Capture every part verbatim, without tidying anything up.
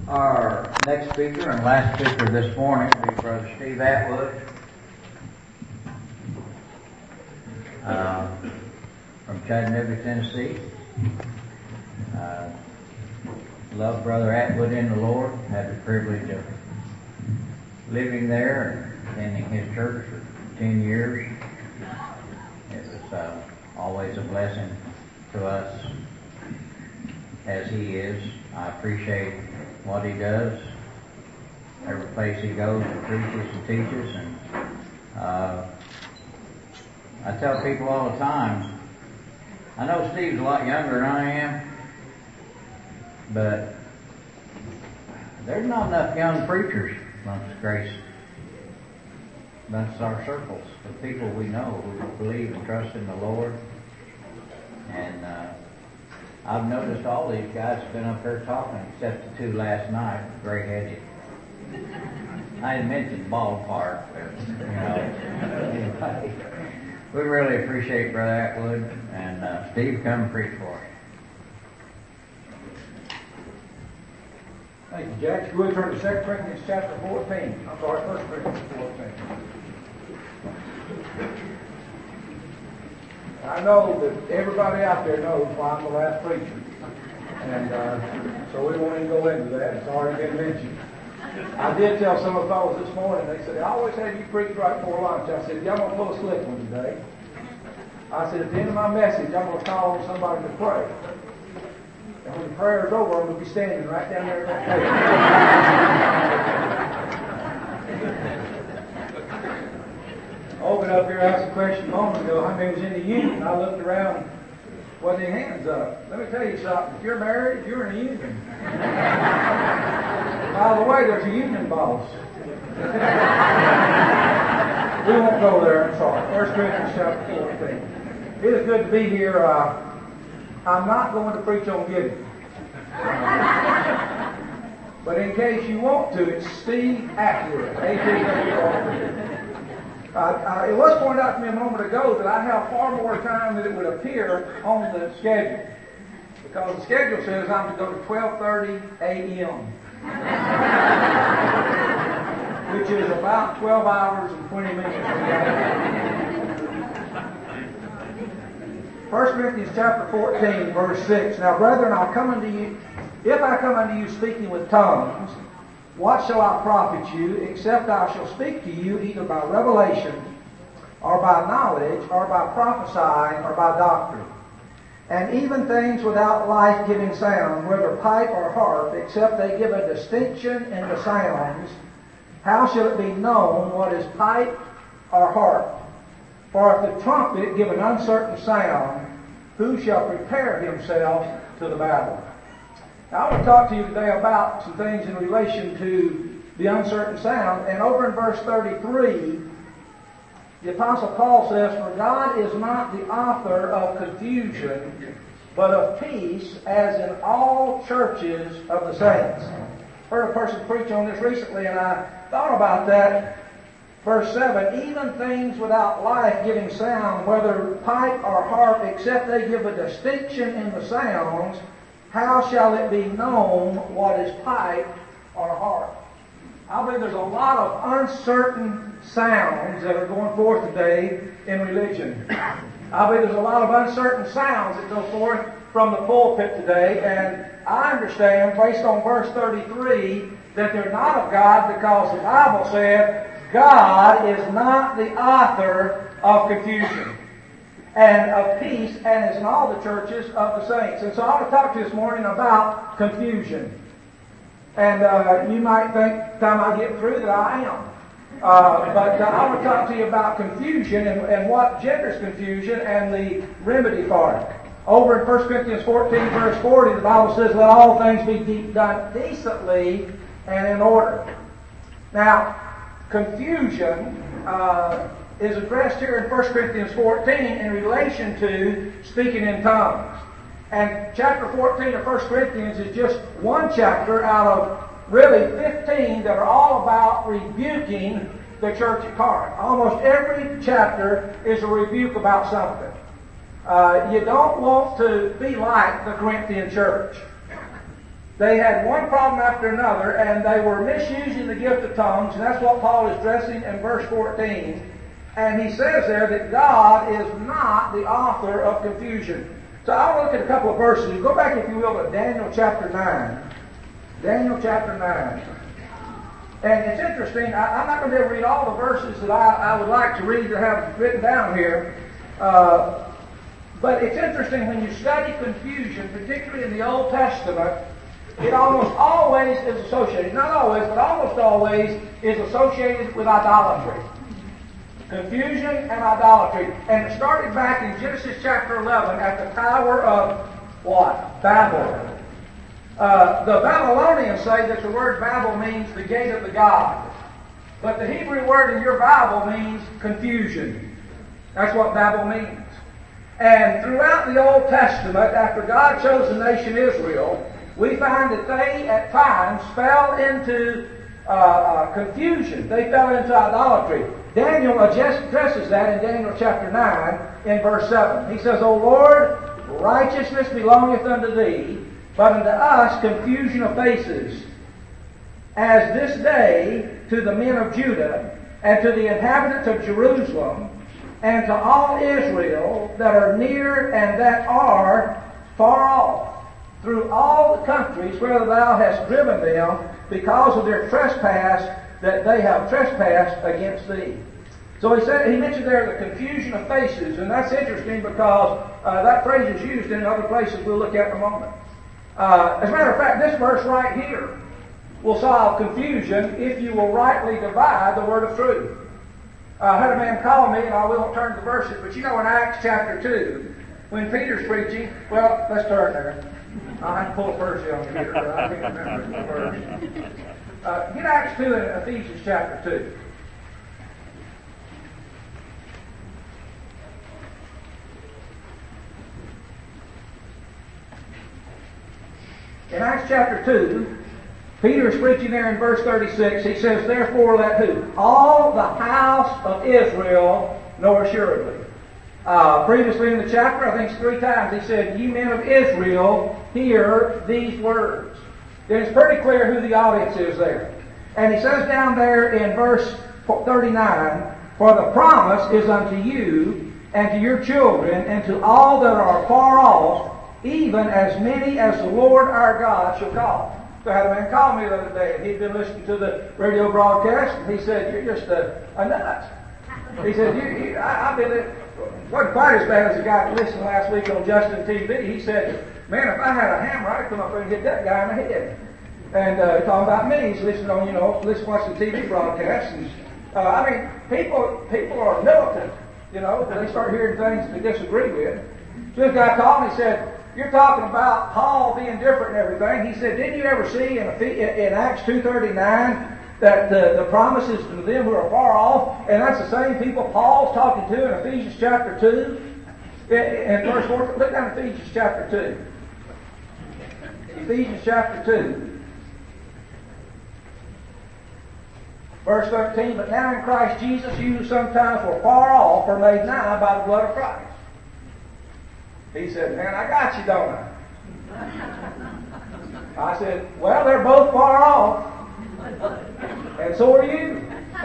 Our next speaker and last speaker this morning will be Brother Steve Atwood uh, from Chattanooga, Tennessee. Uh, love Brother Atwood in the Lord. Had the privilege of living there and attending his church for ten years. It was uh, always a blessing to us as he is. I appreciate what he does, every place he goes and preaches and teaches, and uh, I tell people all the time, I know Steve's a lot younger than I am, but there's not enough young preachers amongst Grace, amongst our circles, the people we know who believe and trust in the Lord. And uh, I've noticed all these guys have been up here talking, except the two last night, gray-headed. I didn't mention ballpark, but, you know, anyway. We really appreciate Brother Atwood, and uh, Steve, come and preach for us. Thank you, Jack. We'll turn to Second Corinthians chapter fourteen. I'm sorry, First Corinthians fourteen. I know that everybody out there knows why I'm the last preacher. And uh, so we won't even go into that. It's already been mentioned. I did tell some of the fellows this morning, they said, I always have you preach right before lunch. I said, y'all going to pull a slick one today. I said, at the end of my message, I'm going to call on somebody to pray. And when the prayer is over, I'm going to be standing right down there at that table. Open up here asked a question a moment ago, how many was in the union? I looked around, wasn't any hands up. Let me tell you something, if you're married, you're in a union. By the way, there's a union boss. We won't go there, I'm sorry. First Corinthians chapter fourteen. It is good to be here. Uh, I'm not going to preach on giving. But in case you want to, it's Steve Atwood. A T W R. Uh, uh, it was pointed out to me a moment ago that I have far more time than it would appear on the schedule. Because the schedule says I'm to go to twelve thirty a.m. which is about twelve hours and twenty minutes. First Corinthians chapter fourteen, verse six. Now, brethren, I come unto you, if I come unto you speaking with tongues, what shall I profit you, except I shall speak to you either by revelation, or by knowledge, or by prophesying, or by doctrine? And even things without life-giving sound, whether pipe or harp, except they give a distinction in the sounds, how shall it be known what is pipe or harp? For if the trumpet give an uncertain sound, who shall prepare himself to the battle? Now, I want to talk to you today about some things in relation to the uncertain sound. And over in verse thirty-three, the Apostle Paul says, for God is not the author of confusion, but of peace, as in all churches of the saints. I heard a person preach on this recently, and I thought about that. Verse seven, even things without life-giving sound, whether pipe or harp, except they give a distinction in the sounds, how shall it be known what is pipe or harp? I believe there's a lot of uncertain sounds that are going forth today in religion. I believe there's a lot of uncertain sounds that go forth from the pulpit today, and I understand, based on verse thirty-three, that they're not of God because the Bible said God is not the author of confusion and of peace, and is in all the churches of the saints. And so I want to talk to you this morning about confusion. And uh, you might think, by the time I get through, that I am. Uh, but uh, I want to talk to you about confusion and, and what genders confusion and the remedy for it. Over in First Corinthians fourteen, verse forty, the Bible says, let all things be de- done decently and in order. Now, confusion uh, is addressed here in First Corinthians fourteen in relation to speaking in tongues. And chapter fourteen of First Corinthians is just one chapter out of really fifteen that are all about rebuking the church at Corinth. Almost every chapter is a rebuke about something. Uh, you don't want to be like the Corinthian church. They had one problem after another, and they were misusing the gift of tongues, and that's what Paul is addressing in verse fourteen. And he says there that God is not the author of confusion. So I'll look at a couple of verses. Go back, if you will, to Daniel chapter nine. Daniel chapter nine. And it's interesting, I, I'm not going to be able to read all the verses that I, I would like to read or have written down here. Uh, but it's interesting when you study confusion, particularly in the Old Testament, it almost always is associated, not always, but almost always is associated with idolatry. Confusion and idolatry. And it started back in Genesis chapter eleven at the Tower of what? Babel. Uh, the Babylonians say that the word Babel means the gate of the gods. But the Hebrew word in your Bible means confusion. That's what Babel means. And throughout the Old Testament, after God chose the nation Israel, we find that they at times fell into uh, uh, confusion. They fell into idolatry. Daniel addresses that in Daniel chapter nine in verse seven. He says, O Lord, righteousness belongeth unto thee, but unto us confusion of faces, as this day to the men of Judah, and to the inhabitants of Jerusalem, and to all Israel that are near and that are far off, through all the countries where thou hast driven them, because of their trespass that they have trespassed against thee. So he said, he mentioned there the confusion of faces, and that's interesting because uh, that phrase is used in other places we'll look at in a moment. Uh, as a matter of fact, this verse right here will solve confusion if you will rightly divide the word of truth. Uh, I had a man call me, and I won't turn to the verses, but you know in Acts chapter two, when Peter's preaching, well, let's turn there. I'll have to pull a verse on you here, but I can't remember the verse. Uh, get Acts two and Ephesians chapter two. In Acts chapter two, Peter is preaching there in verse thirty-six. He says, therefore let who? All the house of Israel know assuredly. Uh, previously in the chapter, I think it's three times, he said, ye men of Israel, hear these words. Then it's pretty clear who the audience is there. And he says down there in verse thirty-nine, for the promise is unto you, and to your children, and to all that are far off, even as many as the Lord our God shall call. So I had a man call me the other day, and he'd been listening to the radio broadcast, and he said, you're just a, a nut. He said, you, you, I, I've been, it wasn't quite as bad as the guy that listened last week on Justin T V. He said, man, if I had a hammer, I'd come up there and hit that guy in the head. And uh, talking about me, he's listening on, you know, listen, watching T V broadcasts. And, uh, I mean, people people are militant, you know, they start hearing things they disagree with. So this guy called me and said, you're talking about Paul being different and everything. He said, didn't you ever see in, in Acts two thirty-nine that the, the promises to them who are far off, and that's the same people Paul's talking to in Ephesians chapter two? In verse four, look down at Ephesians chapter two. Ephesians chapter two. Verse thirteen, but now in Christ Jesus, you who sometimes were far off are made nigh by the blood of Christ. He said, man, I got you, don't I? I said, well, they're both far off, and so are you.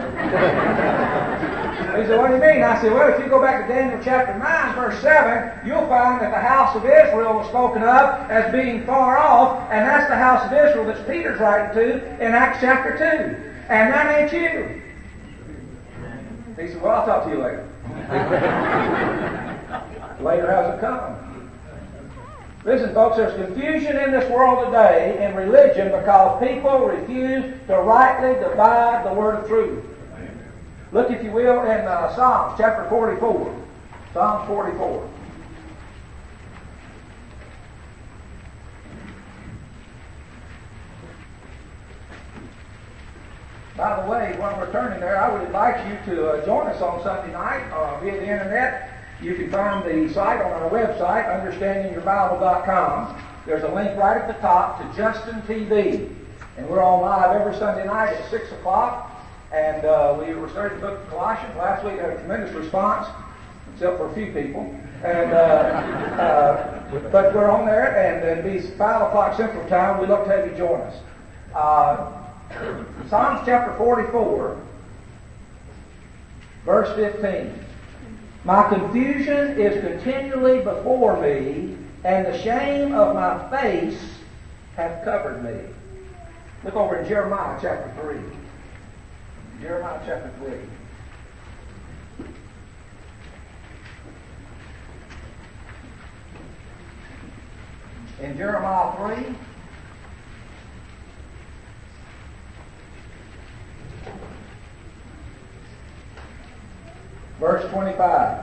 He said, what do you mean? I said, well, if you go back to Daniel chapter nine, verse seven, you'll find that the house of Israel was spoken of as being far off, and that's the house of Israel that Peter's writing to in Acts chapter two. And that ain't you. He said, well, I'll talk to you later. Later hasn't come. Listen, folks, there's confusion in this world today in religion because people refuse to rightly divide the word of truth. Look, if you will, in uh, Psalms chapter forty-four. Psalms forty-four. By the way, when we're turning there, I would invite you to uh, join us on Sunday night uh, via the internet. You can find the site on our website, understanding your bible dot com. There's a link right at the top to Justin T V. And we're on live every Sunday night at six o'clock. And uh, we were starting the book of Colossians. Last week had a tremendous response. except for a few people. And uh, uh, but we're on there, and it'll be five o'clock Central Time. We'd love to have you join us. Uh, Psalms chapter forty-four, verse fifteen. My confusion is continually before me, and the shame of my face hath covered me. Look over in Jeremiah chapter three. Jeremiah chapter three. In Jeremiah three, verse twenty-five.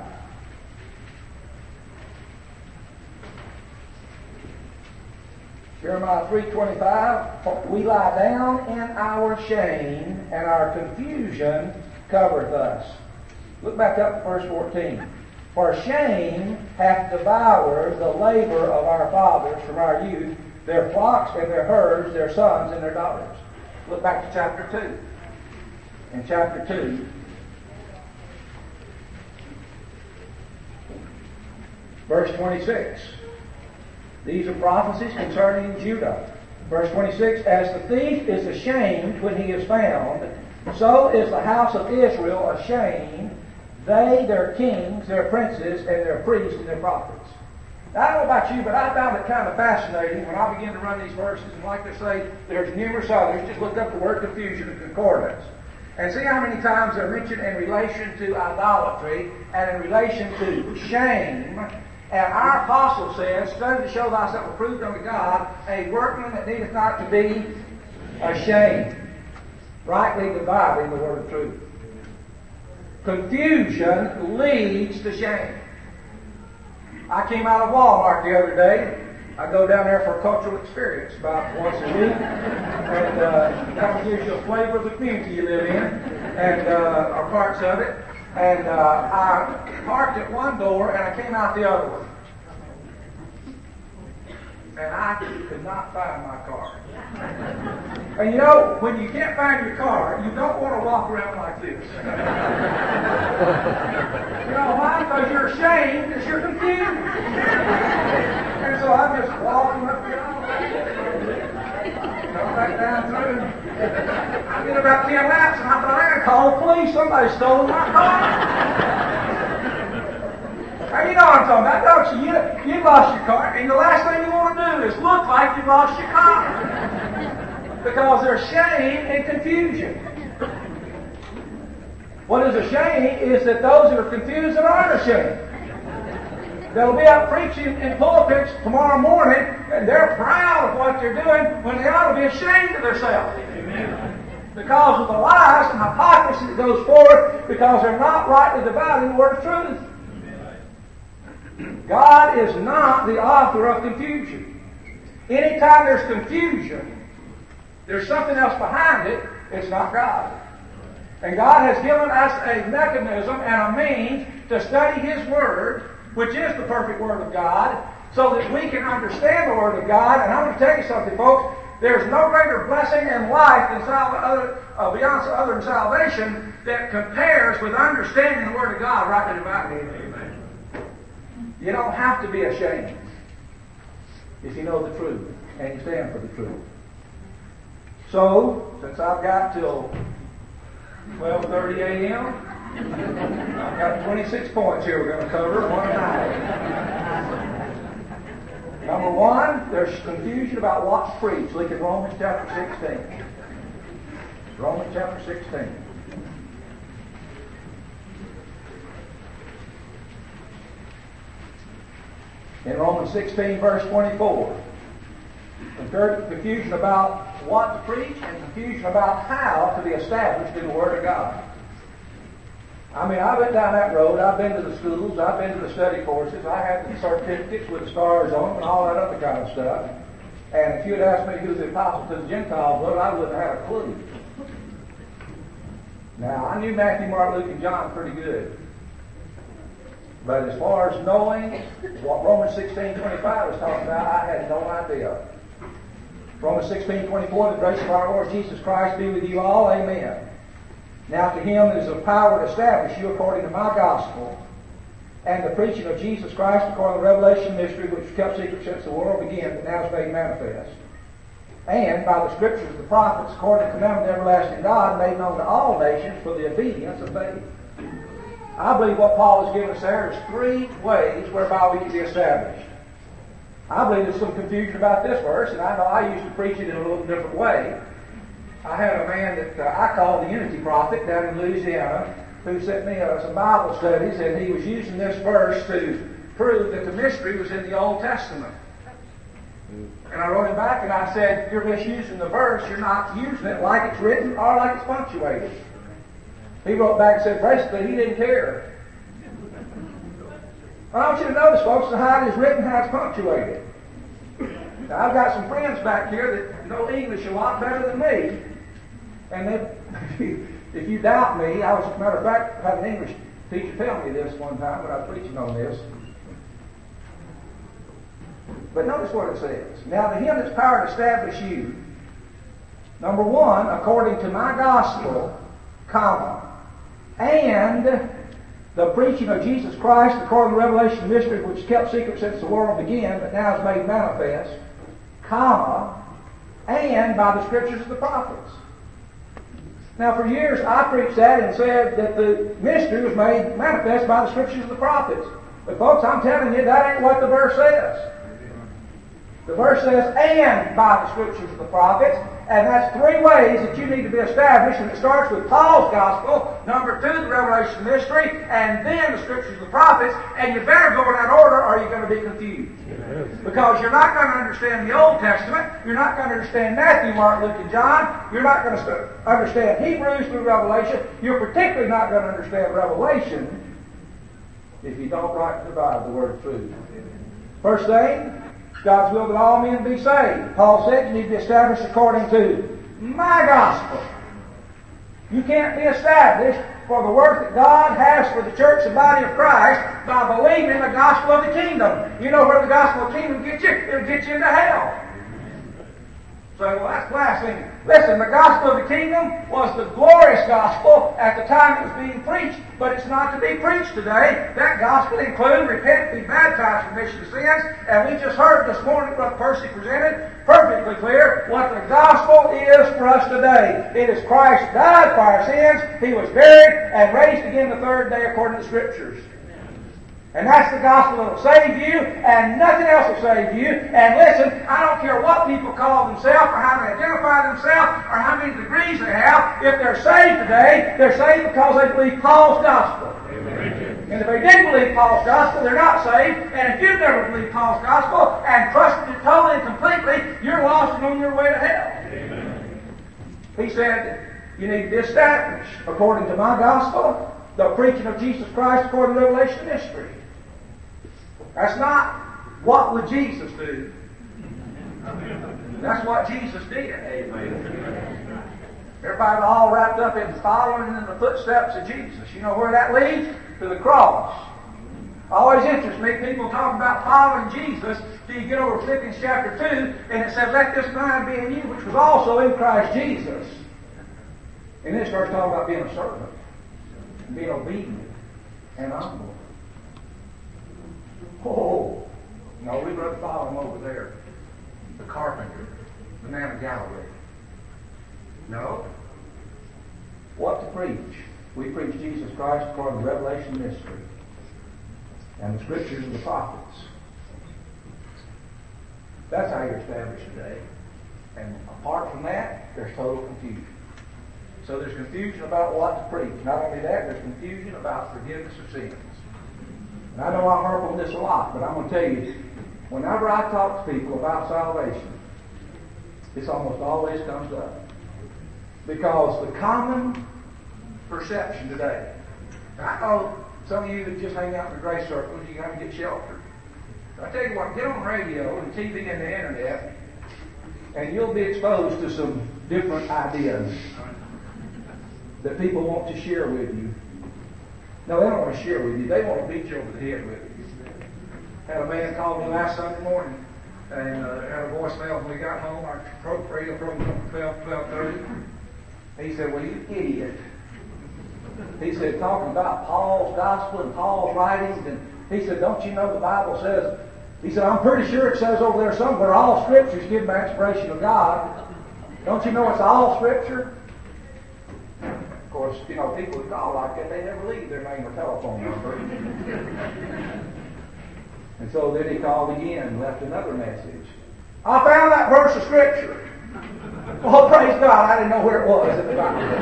Jeremiah three twenty-five, we lie down in our shame, and our confusion covereth us. Look back up to verse fourteen. For shame hath devoured the labor of our fathers from our youth, their flocks and their herds, their sons and their daughters. Look back to chapter two. In chapter two, verse twenty-six. These are prophecies concerning Judah. Verse twenty-six, as the thief is ashamed when he is found, so is the house of Israel ashamed, they, their kings, their princes, and their priests, and their prophets. Now, I don't know about you, but I found it kind of fascinating when I began to run these verses, and like they say, there's numerous others. Just look up the word confusion and concordance. And see how many times they're mentioned in relation to idolatry and in relation to shame. And our apostle says, study to show thyself approved unto God, a workman that needeth not to be ashamed, rightly dividing the word of truth. Confusion leads to shame. I came out of Walmart the other day. I go down there for a cultural experience about once a week, and uh, kind of gives you a flavor of the community you live in, and uh, or parts of it. And uh, I parked at one door, and I came out the other one. And I could not find my car. And you know, when you can't find your car, you don't want to walk around like this. You know why? Because you're ashamed, because you're confused. And so I'm just walking up the aisle, come back down through. I did about ten laps, and I thought, I gotta call the police. Somebody stole my car. Now, you know what I'm talking about, don't you? You, you lost your car, and the last thing you want to do is look like you lost your car. Because there's shame and confusion. What is a shame is that those who are confused and aren't ashamed. They'll be out preaching in pulpits tomorrow morning, and they're proud of what they're doing when they ought to be ashamed of themselves. Because of the lies and hypocrisy that goes forth, because they're not rightly dividing the word of truth. God is not the author of confusion. Anytime there's confusion, there's something else behind it. It's not God. And God has given us a mechanism and a means to study His Word, which is the perfect Word of God, so that we can understand the Word of God. And I'm going to tell you something, folks. There's no greater blessing in life than sal- other, uh, beyond other than salvation that compares with understanding the Word of God rightly divided. Amen. You don't have to be ashamed if you know the truth and you stand for the truth. So, since I've got till twelve thirty a.m., I've got twenty-six points here we're going to cover one night. Number one, there's confusion about what's preached. Look at Romans chapter sixteen. Romans chapter sixteen. In Romans sixteen, verse twenty-four, confusion about what to preach and confusion about how to be established in the Word of God. I mean, I've been down that road. I've been to the schools. I've been to the study courses. I had the certificates with the stars on them and all that other kind of stuff. And if you'd asked me who the apostle to the Gentiles was, I wouldn't have had a clue. Now, I knew Matthew, Mark, Luke, and John pretty good. But as far as knowing what Romans sixteen twenty-five was talking about, I had no idea. Romans sixteen twenty-four, the grace of our Lord Jesus Christ be with you all. Amen. Now to Him that is of power to establish you according to my gospel and the preaching of Jesus Christ according to the revelation mystery which was kept secret since the world began, but now is made manifest. And by the scriptures of the prophets, according to the commandment of the everlasting God, made known to all nations for the obedience of faith. I believe what Paul has given us there is three ways whereby we can be established. I believe there's some confusion about this verse, and I know I used to preach it in a little different way. I had a man that uh, I called the Unity Prophet down in Louisiana who sent me uh, some Bible studies, and he was using this verse to prove that the mystery was in the Old Testament. And I wrote him back and I said, you're misusing the verse, you're not using it like it's written or like it's punctuated. He wrote back and said, basically, he didn't care. I want you to notice, folks, how it is written, how it's punctuated. Now, I've got some friends back here that know English a lot better than me. And they, if you doubt me, I was, as a matter of fact, had an English teacher tell me this one time when I was preaching on this. But notice what it says. Now, to him that's power to establish you, number one, according to my gospel, comma, and the preaching of Jesus Christ according to the revelation mystery which is kept secret since the world began, but now is made manifest, comma, and by the scriptures of the prophets. Now, for years I preached that and said that the mystery was made manifest by the scriptures of the prophets. But folks, I'm telling you, that ain't what the verse says. The verse says, and by the scriptures of the prophets, and that's three ways that you need to be established, and it starts with Paul's gospel, number two, the revelation mystery, and then the scriptures of the prophets, and you better go in that order or you're going to be confused. Because you're not going to understand the Old Testament, you're not going to understand Matthew, Mark, Luke, and John, you're not going to understand Hebrews through Revelation, you're particularly not going to understand Revelation if you don't rightly divide the word of truth. First thing, God's will that all men be saved. Paul said you need to be established according to my gospel. You can't be established for the work that God has for the church, the body of Christ, by believing the gospel of the kingdom. You know where the gospel of the kingdom gets you? It'll get you into hell. So, well, that's blasphemy. Listen, the gospel of the kingdom was the glorious gospel at the time it was being preached, but it's not to be preached today. That gospel includes repent, be baptized for remission of sins, and we just heard this morning what Percy presented, perfectly clear what the gospel is for us today. It is Christ died for our sins, He was buried, and raised again the third day according to the Scriptures. And that's the gospel that will save you, and nothing else will save you. And listen, I don't care what people call themselves, or how they identify themselves, or how many degrees they have. If they're saved today, they're saved because they believe Paul's gospel. Amen. And if they didn't believe Paul's gospel, they're not saved. And if you've never believed Paul's gospel and trusted it totally and completely, you're lost and on your way to hell. Amen. He said, you need to be established according to my gospel, the preaching of Jesus Christ according to the revelation mystery. That's not what would Jesus do. That's what Jesus did. Amen. Everybody all wrapped up in following in the footsteps of Jesus. You know where that leads? To the cross. Always interests me, people talk about following Jesus till you get over Philippians chapter two, and it says, let this mind be in you, which was also in Christ Jesus. And then it starts talking about being a servant, being obedient and humble. Oh, no, we'd rather follow him over there. The carpenter, the man of Galilee. No. What to preach? We preach Jesus Christ according to the revelation mystery and the scriptures of the prophets. That's how you're established today. And apart from that, there's total confusion. So there's confusion about what to preach. Not only that, there's confusion about forgiveness of sins. And I know I harp on this a lot, but I'm going to tell you, whenever I talk to people about salvation, this almost always comes up. Because the common perception today, I know some of you that just hang out in the grace circles, you got to get sheltered. I tell you what, get on the radio and T V and the internet, and you'll be exposed to some different ideas that people want to share with you. No, they don't want to share with you. They want to beat you over the head with you. Had a man call me last Sunday morning and uh, had a voicemail when we got home. Our radio program from twelve, twelve thirty. He said, well, you idiot. He said, talking about Paul's gospel and Paul's writings, and he said, don't you know the Bible says, he said, I'm pretty sure it says over there somewhere all Scripture's given by inspiration of God. Don't you know it's all Scripture? Of course, you know, people who call like that, they never leave their name or telephone number. And so then he called again and left another message. I found that verse of Scripture. Well, praise God, I didn't know where it was in the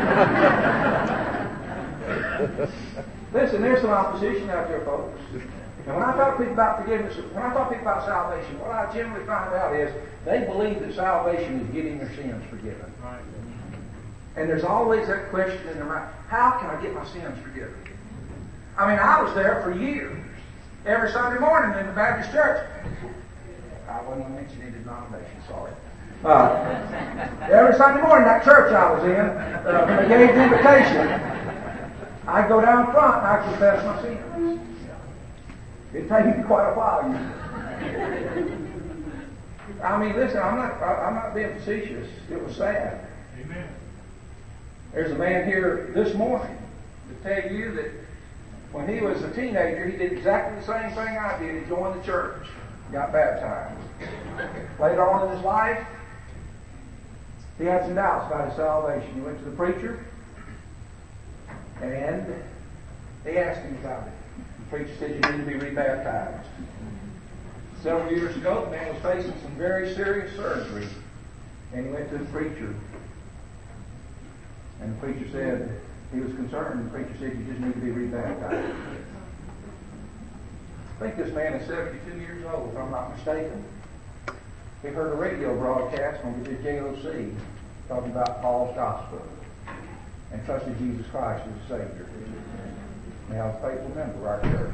Bible. Listen, there's some opposition out there, folks. And when I talk to people about forgiveness, when I talk to people about salvation, what I generally find out is they believe that salvation is getting their sins forgiven. Right. And there's always that question in their mind, how can I get my sins forgiven? I mean, I was there for years. Every Sunday morning in the Baptist church. I wasn't going to mention any denomination, sorry. Uh, every Sunday morning, that church I was in, uh, when they gave the invitation, I'd go down front and I'd confess my sins. It'd take me quite a while. I mean, listen, I'm not, I'm not being facetious. It was sad. Amen. There's a man here this morning to tell you that when he was a teenager, he did exactly the same thing I did. He joined the church, got baptized. Later on in his life, he had some doubts about his salvation. He went to the preacher, and they asked him about it. The preacher said, you need to be rebaptized. Several years ago, the man was facing some very serious surgery, and he went to the preacher. And the preacher said, he was concerned. The preacher said, you just need to be rebaptized. I think this man is seventy-two years old, if I'm not mistaken. He heard a radio broadcast on the J O C talking about Paul's gospel and trusted Jesus Christ as a Savior. Now, a faithful member of our church.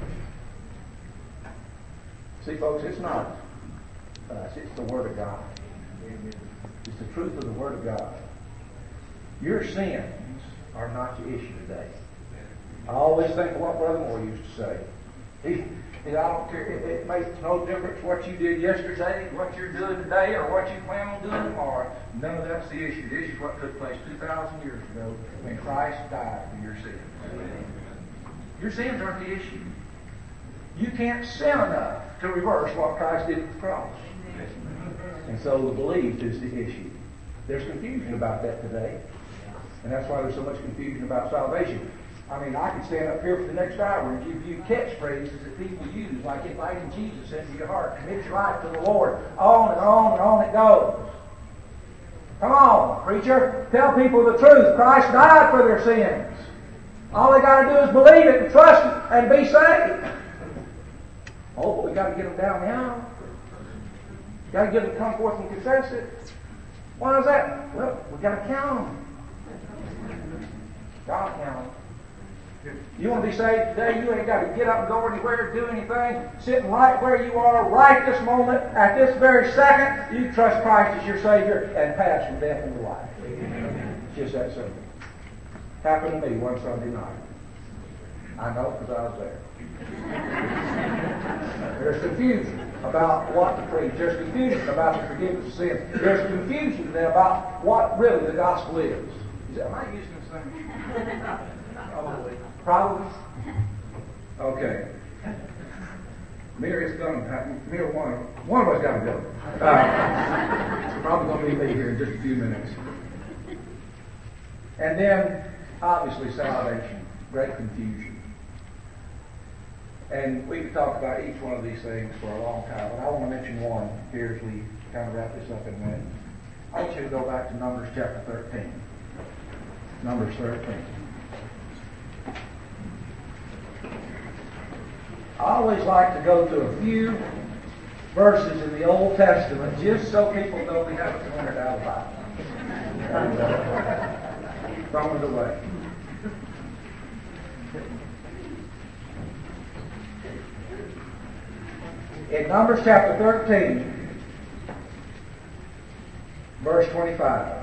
See, folks, it's not us, it's the Word of God. It's the truth of the Word of God. Your sins are not the issue today. I always think of what Brother Moore used to say. He, he I don't care. It, it makes no difference what you did yesterday, what you're doing today, or what you plan on doing tomorrow. None of that's the issue. The issue is what took place two thousand years ago when Christ died for your sins. Your sins aren't the issue. You can't sin enough to reverse what Christ did at the cross. And so the belief is the issue. There's confusion about that today. And that's why there's so much confusion about salvation. I mean, I could stand up here for the next hour and give you catchphrases that people use, like inviting Jesus into your heart, commit your life to the Lord. On and on and on it goes. Come on, preacher. Tell people the truth. Christ died for their sins. All they got to do is believe it and trust it and be saved. Oh, but we got to get them down the aisle. Got to get them to come forth and confess it. Why is that? Well, we got to count them. God count them. You want to be saved today? You ain't got to get up and go anywhere, do anything. Sitting right where you are, right this moment, at this very second, you trust Christ as your Savior and pass from death into life. It's just that simple. Happened to me one Sunday night. I know because I was there. There's confusion about what to preach. There's confusion about the forgiveness of sins. There's confusion there about what really the gospel is. Is that, am I using this thing? Probably. Probably? Okay. Mir is going to Mir, one, one of us got to go. Uh, it's probably going to be me here in just a few minutes. And then, obviously, salvation. Great confusion. And we could talk about each one of these things for a long time, but I want to mention one here as we kind of wrap this up in a minute. I want you to go back to Numbers chapter thirteen. Numbers thirteen. I always like to go to a few verses in the Old Testament just so people know we haven't thrown it out of the Bible. Thrown it away. In Numbers chapter thirteen, verse twenty-five.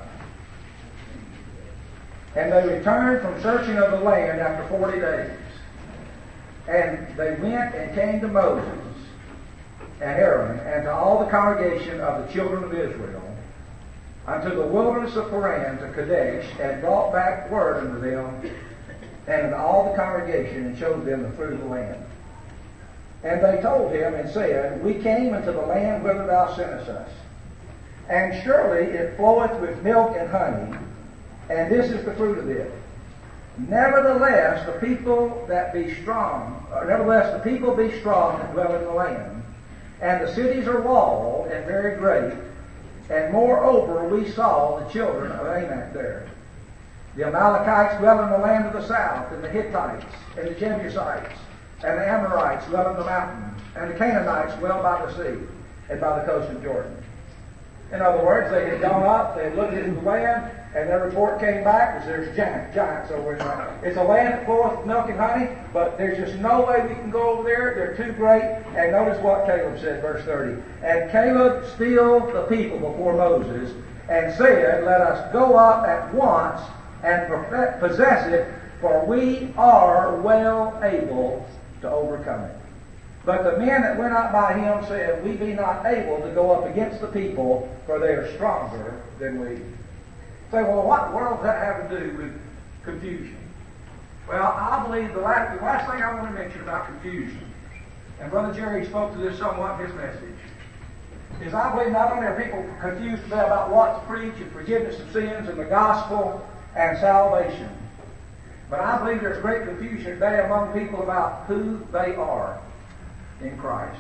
And they returned from searching of the land after forty days. And they went and came to Moses and Aaron and to all the congregation of the children of Israel unto the wilderness of Paran to Kadesh, and brought back word unto them and unto all the congregation, and showed them the fruit of the land. And they told him and said, We came into the land whither thou sentest us. And surely it floweth with milk and honey, and this is the fruit of it. Nevertheless, the people that be strong, or nevertheless, the people be strong that dwell in the land, and the cities are walled and very great. And moreover, we saw the children of Anak there. The Amalekites dwell in the land of the south, and the Hittites, and the Jebusites, and the Amorites dwell in the mountains, and the Canaanites dwell by the sea, and by the coast of Jordan. In other words, they had gone up, they had looked into the land, and their report came back was there's giants, giants over in the land. It's a land that floweth with milk and honey, but there's just no way we can go over there. They're too great. And notice what Caleb said, verse thirty. And Caleb stilled the people before Moses, and said, Let us go up at once and possess it, for we are well able to overcome it. But the men that went out by him said, We be not able to go up against the people, for they are stronger than we. Say, well, what world does that have to do with confusion? Well, I believe the last, the last thing I want to mention about confusion, and Brother Jerry spoke to this somewhat in his message, is I believe not only are people confused today about what to preach and forgiveness of sins and the gospel and salvation, but I believe there's great confusion today among people about who they are in Christ.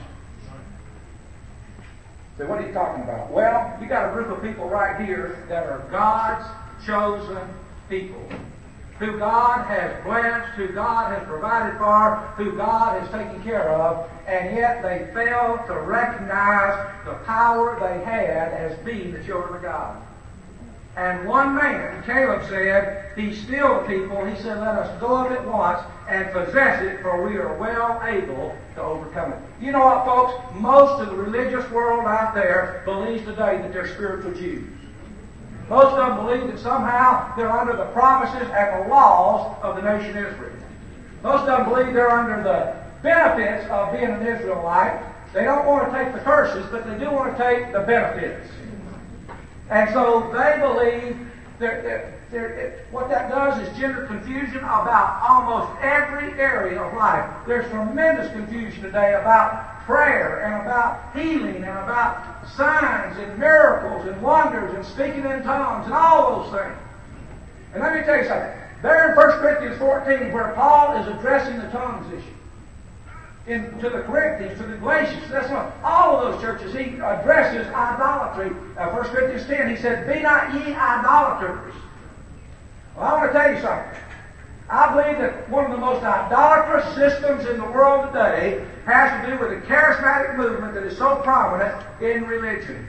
So what are you talking about? Well, you got a group of people right here that are God's chosen people, who God has blessed, who God has provided for, who God has taken care of, and yet they fail to recognize the power they had as being the children of God. And one man, Caleb said, he stilled the people. He said, Let us go up at once and possess it, for we are well able to overcome it. You know what, folks? Most of the religious world out there believes today that they're spiritual Jews. Most of them believe that somehow they're under the promises and the laws of the nation Israel. Most of them believe they're under the benefits of being an Israelite. They don't want to take the curses, but they do want to take the benefits. And so they believe that, that, that what that does is gender confusion about almost every area of life. There's tremendous confusion today about prayer and about healing and about signs and miracles and wonders and speaking in tongues and all those things. And let me tell you something. There in First Corinthians fourteen, where Paul is addressing the tongues issue, In, to the Corinthians, to the Galatians, that's what, all of those churches, he addresses idolatry. Uh, First Corinthians ten, he said, Be not ye idolaters. Well, I want to tell you something. I believe that one of the most idolatrous systems in the world today has to do with the charismatic movement that is so prominent in religion.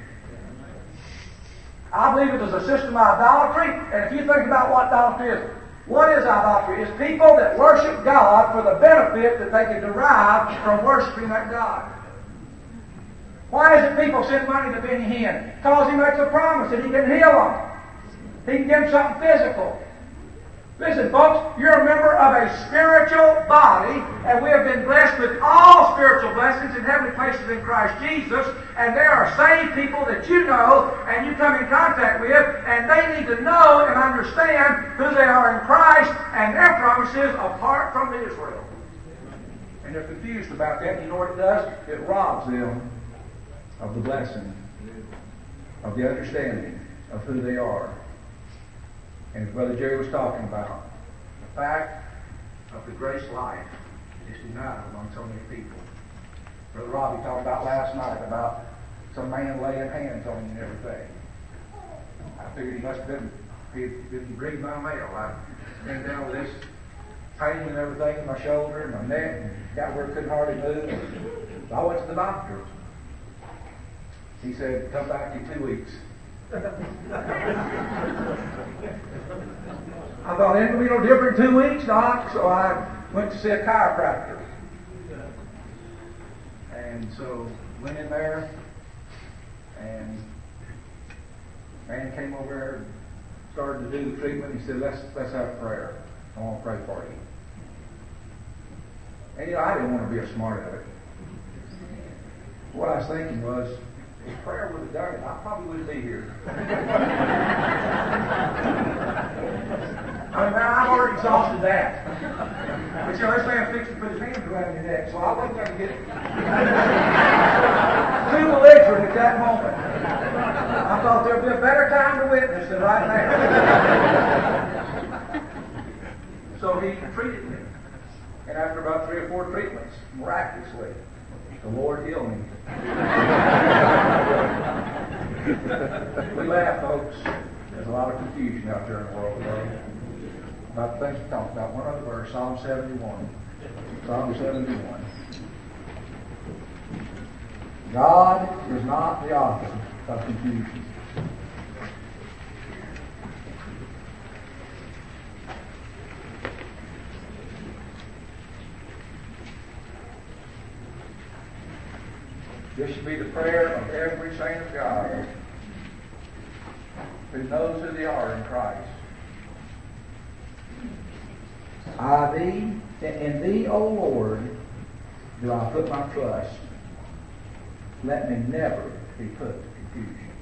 I believe it is a system of idolatry, and if you think about what idolatry is, what is idolatry? It's people that worship God for the benefit that they can derive from worshiping that God. Why is it people send money to Benny Hinn? Because he makes a promise that he can heal them. He can give them something physical. Listen, folks, you're a member of a spiritual body, and we have been blessed with all spiritual blessings in heavenly places in Christ Jesus, and there are saved people that you know and you come in contact with, and they need to know and understand who they are in Christ and their promises apart from Israel. And they're confused about that. You know what it does? It robs them of the blessing, of the understanding of who they are. And as Brother Jerry was talking about, the fact of the grace life is denied among so many people. Brother Robbie talked about last night about some man laying hands on you and everything. I figured he must have been, he didn't read my mail. I came down with this pain and everything in my shoulder and my neck, and got where I couldn't hardly move. So I went to the doctor. He said, Come back in two weeks. I thought, it would be no different in two weeks, Doc. So I went to see a chiropractor. And so went in there, and man came over there and started to do the treatment. He said, let's, let's have a prayer. I want to pray for you. And you know, I didn't want to be a smart aleck. What I was thinking was, if prayer would have done it, I probably wouldn't be here. I mean, I've already exhausted that. But you know, this man fixed to put his hands around your neck, so I wasn't going to get too belligerent at that moment. I thought there'd be a better time to witness than right now. So he treated me. And after about three or four treatments, miraculously, the Lord healed me. We laugh, folks. There's a lot of confusion out there in the world today about the things we talk about. One other verse, Psalm seventy-one. Psalm seventy-one. God is not the author of confusion. This should be the prayer of every saint of God who knows who they are in Christ. I thee, in thee, O Lord, do I put my trust. Let me never be put to confusion.